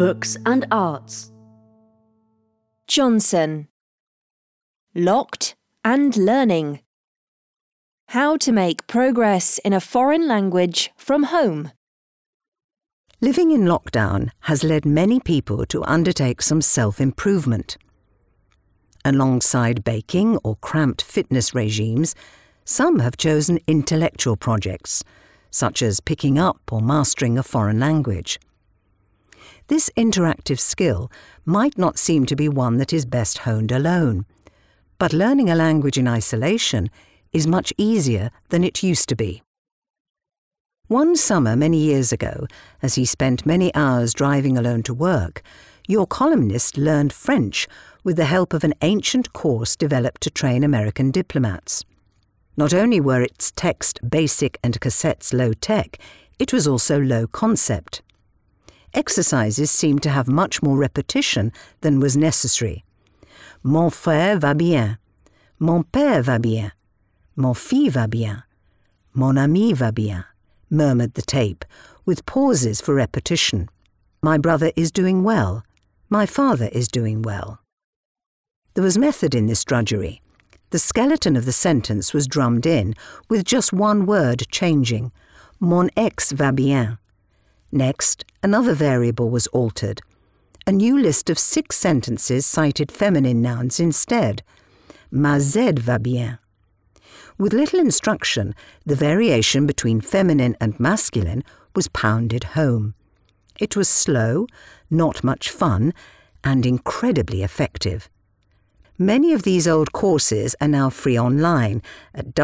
Books and Arts. Johnson. Locked and Learning. How to make progress in a foreign language from home. Living in lockdown has led many people to undertake some self-improvement. Alongside baking or cramped fitness regimes, some have chosen intellectual projects, such as picking up or mastering a foreign language. This interactive skill might not seem to be one that is best honed alone, but learning a language in isolation is much easier than it used to be. One summer many years ago, as he spent many hours driving alone to work, your columnist learned French with the help of an ancient course developed to train American diplomats. Not only were its text basic and cassettes low-tech, it was also low-concept. Exercises seemed to have much more repetition than was necessary. Mon frère va bien. Mon père va bien. Mon fils va bien. Mon ami va bien, murmured the tape, with pauses for repetition. My brother is doing well. My father is doing well. There was method in this drudgery. The skeleton of the sentence was drummed in, with just one word changing. Mon ex va bien. Next, another variable was altered. A new list of 6 sentences cited feminine nouns instead. Ma Z va bien. With little instruction, the variation between feminine and masculine was pounded home. It was slow, not much fun, and incredibly effective. Many of these old courses are now free online at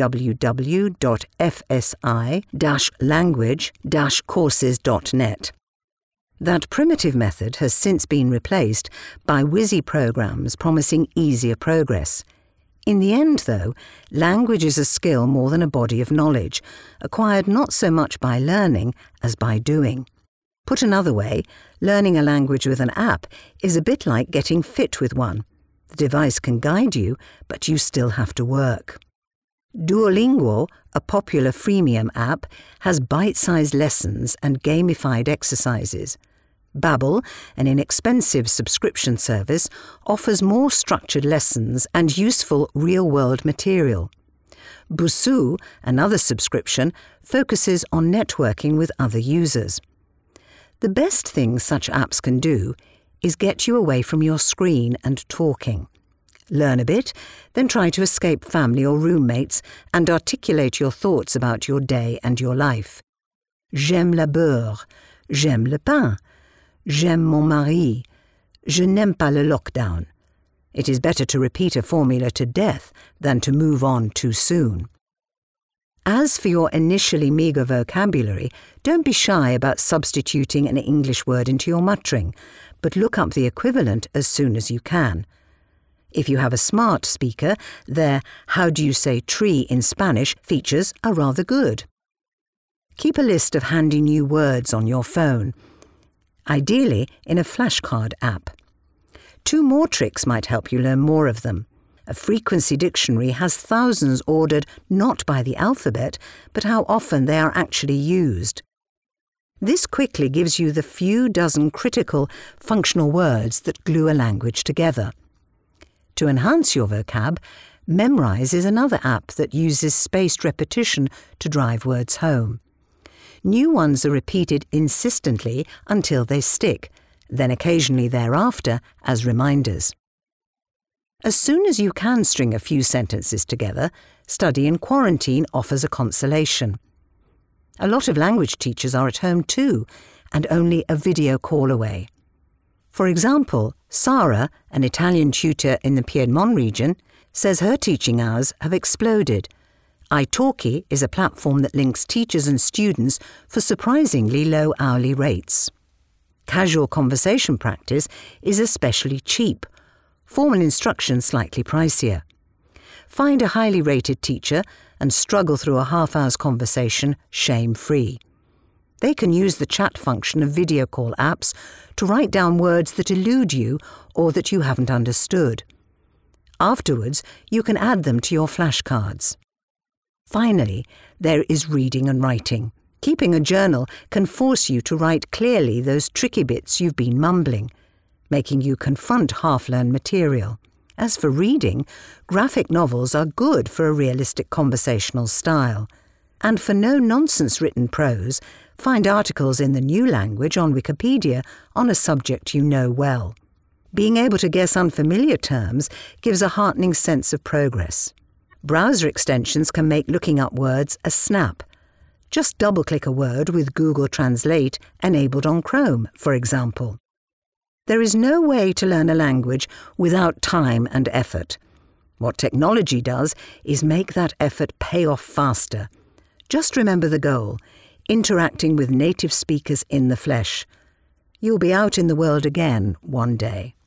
www.fsi-language-courses.net. That primitive method has since been replaced by WYSI programs promising easier progress. In the end, though, language is a skill more than a body of knowledge, acquired not so much by learning as by doing. Put another way, learning a language with an app is a bit like getting fit with one. The device can guide you, but you still have to work. Duolingo, a popular freemium app, has bite-sized lessons and gamified exercises. Babbel, an inexpensive subscription service, offers more structured lessons and useful real-world material. Busuu, another subscription, focuses on networking with other users. The best thing such apps can do is get you away from your screen and talking. Learn a bit, then try to escape family or roommates and articulate your thoughts about your day and your life. J'aime la beurre. J'aime le pain. J'aime mon mari. Je n'aime pas le lockdown. It is better to repeat a formula to death than to move on too soon. As for your initially meagre vocabulary, don't be shy about substituting an English word into your muttering, but look up the equivalent as soon as you can. If you have a smart speaker, their "How do you say tree in Spanish" features are rather good. Keep a list of handy new words on your phone, ideally in a flashcard app. 2 more tricks might help you learn more of them. A frequency dictionary has thousands ordered not by the alphabet, but how often they are actually used. This quickly gives you the few dozen critical, functional words that glue a language together. To enhance your vocab, Memrise is another app that uses spaced repetition to drive words home. New ones are repeated insistently until they stick, then occasionally thereafter as reminders. As soon as you can string a few sentences together, Study in Quarantine offers a consolation. A lot of language teachers are at home too, and only a video call away. For example, Sara, an Italian tutor in the Piedmont region, says her teaching hours have exploded. italki is a platform that links teachers and students for surprisingly low hourly rates. Casual conversation practice is especially cheap. Formal instruction slightly pricier. Find a highly rated teacher and struggle through a half-hour's conversation shame-free. They can use the chat function of video call apps to write down words that elude you or that you haven't understood. Afterwards, you can add them to your flashcards. Finally, there is reading and writing. Keeping a journal can force you to write clearly those tricky bits you've been mumbling, making you confront half-learned material. As for reading, graphic novels are good for a realistic conversational style. And for no-nonsense written prose, find articles in the new language on Wikipedia on a subject you know well. Being able to guess unfamiliar terms gives a heartening sense of progress. Browser extensions can make looking up words a snap. Just double-click a word with Google Translate enabled on Chrome, for example. There is no way to learn a language without time and effort. What technology does is make that effort pay off faster. Just remember the goal, interacting with native speakers in the flesh. You'll be out in the world again one day.